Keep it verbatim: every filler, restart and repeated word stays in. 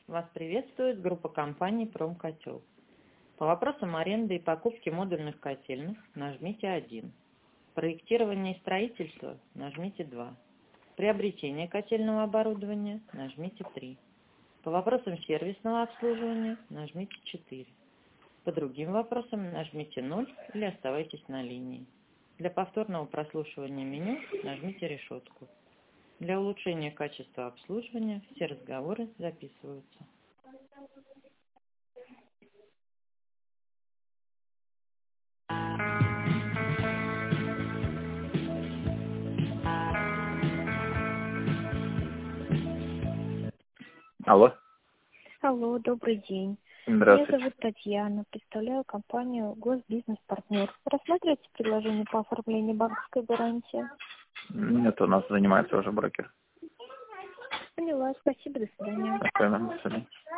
Вас приветствует группа компаний «Промкотел». По вопросам аренды и покупки модульных котельных нажмите один. Проектирование и строительство нажмите два. Приобретение котельного оборудования нажмите три. По вопросам сервисного обслуживания нажмите четыре. По другим вопросам нажмите ноль или оставайтесь на линии. Для повторного прослушивания меню нажмите решетку. Для улучшения качества обслуживания все разговоры записываются. Алло. Алло, добрый день. Здравствуйте. Меня зовут Татьяна, представляю компанию «Госбизнес-партнер». Рассматриваете предложение по оформлению банковской гарантии? Нет, у нас занимается уже брокер. Поняла, спасибо, до свидания. Спокойно, до свидания.